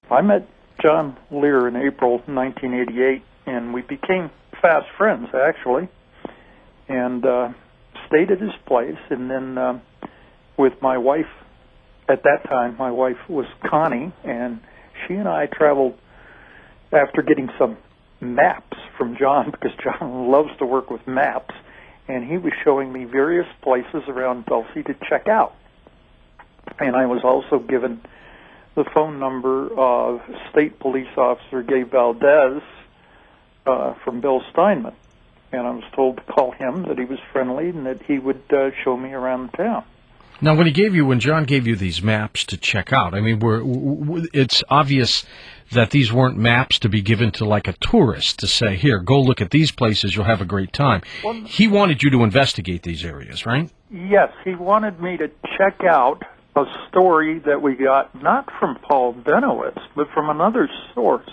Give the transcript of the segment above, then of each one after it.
I met John Lear in April 1988, and we became fast friends, actually, and stayed at his place. And then with my wife, at that time, my wife was Connie, and she and I traveled after getting some maps from John, because John loves to work with maps, and he was showing me various places around Dulce to check out. And I was also given the phone number of State Police Officer Gabe Valdez from Bill Steinman. And I was told to call him, that he was friendly, and that he would show me around the town. Now, when John gave you these maps to check out, I mean, it's obvious that these weren't maps to be given to like a tourist to say, here, go look at these places, you'll have a great time. Well, he wanted you to investigate these areas, right? Yes, he wanted me to check out a story that we got not from Paul Benowitz, but from another source,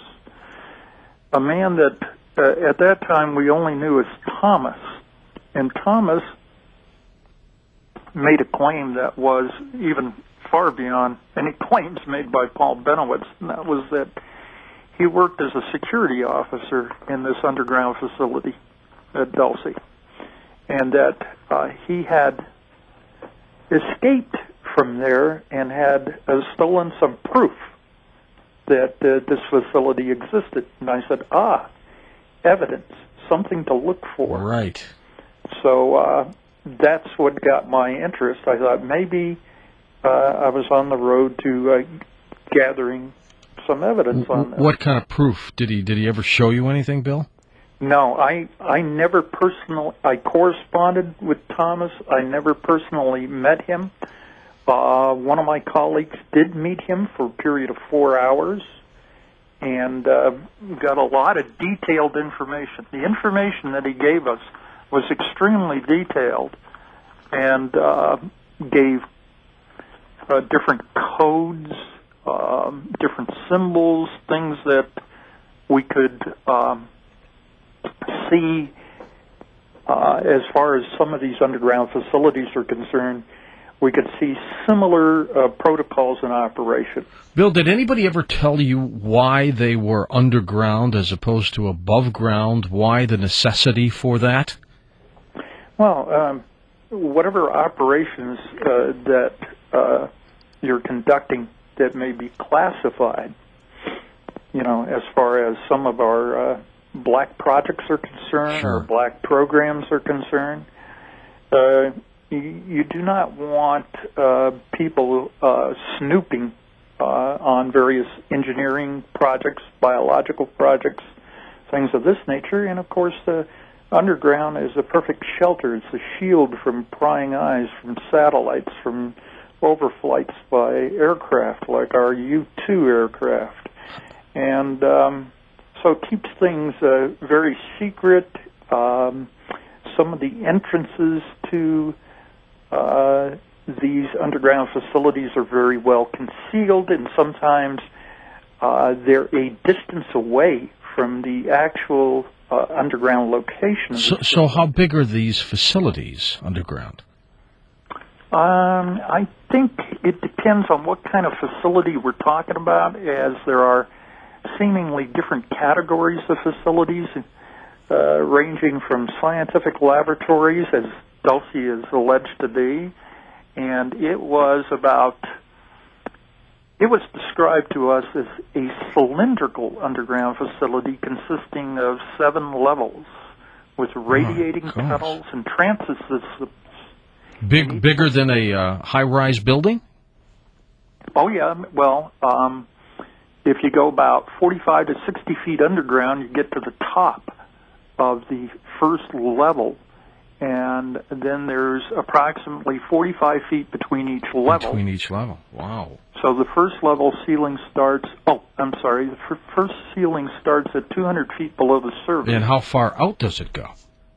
a man that at that time we only knew as Thomas. And Thomas made a claim that was even far beyond any claims made by Paul Benowitz, and that was that he worked as a security officer in this underground facility at Dulce, and that he had escaped from there and had stolen some proof that this facility existed. And I said, evidence, something to look for. Right. So that's what got my interest. I thought maybe I was on the road to gathering some evidence on this. What kind of proof? Did he ever show you anything, Bill? No, I never personally, I corresponded with Thomas. I never personally met him. One of my colleagues did meet him for a period of 4 hours and got a lot of detailed information. The information that he gave us was extremely detailed and gave different codes, different symbols, things that we could see as far as some of these underground facilities are concerned. We could see similar protocols in operation. Bill, did anybody ever tell you why they were underground as opposed to above ground? Why the necessity for that? Well, whatever operations that you're conducting that may be classified, as far as some of our black projects are concerned, sure, or black programs are concerned, you do not want people snooping on various engineering projects, biological projects, things of this nature. And, of course, the underground is a perfect shelter. It's a shield from prying eyes, from satellites, from overflights by aircraft like our U-2 aircraft. And so it keeps things very secret. Some of the entrances to these underground facilities are very well concealed, and sometimes they're a distance away from the actual underground location. So how big are these facilities underground? I think it depends on what kind of facility we're talking about, as there are seemingly different categories of facilities, ranging from scientific laboratories, as Dulce is alleged to be, and it was described to us as a cylindrical underground facility consisting of 7 levels with radiating tunnels and transit systems. Bigger than a high-rise building? Oh, yeah. Well, if you go about 45 to 60 feet underground, you get to the top of the first level, and then there's approximately 45 feet between each level. Between each level, wow. So the first level ceiling starts, the first ceiling starts at 200 feet below the surface. And how far out does it go?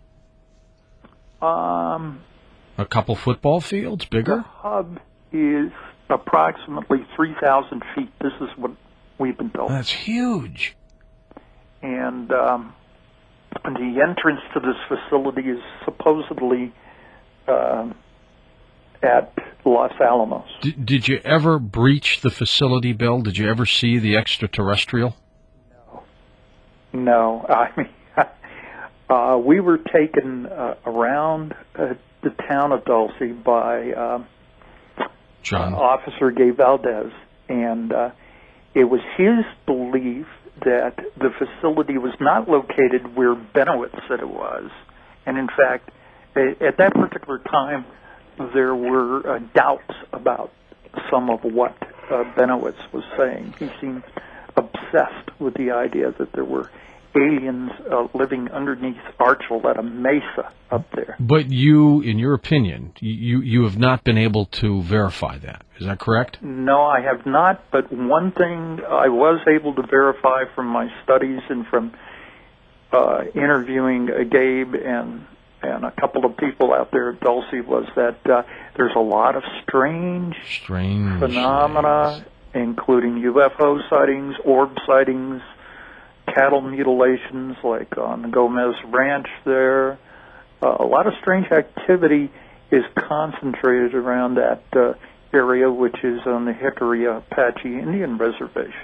A couple football fields, bigger? The hub is approximately 3,000 feet. This is what we've been told. That's huge. And the entrance to this facility is supposedly at Los Alamos. Did you ever breach the facility, Bill? Did you ever see the extraterrestrial? No. I mean, we were taken around the town of Dulce by Officer Gay Valdez, and it was his belief that the facility was not located where Benowitz said it was. And in fact, at that particular time, there were doubts about some of what Benowitz was saying. He seemed obsessed with the idea that there were aliens living underneath Archuleta Mesa up there. But you, in your opinion, you have not been able to verify that. Is that correct? No, I have not. But one thing I was able to verify from my studies and from interviewing Gabe and a couple of people out there at Dulce was that there's a lot of strange phenomena, including UFO sightings, orb sightings, cattle mutilations, like on the Gomez Ranch there. A lot of strange activity is concentrated around that area, which is on the Hickory Apache Indian Reservation.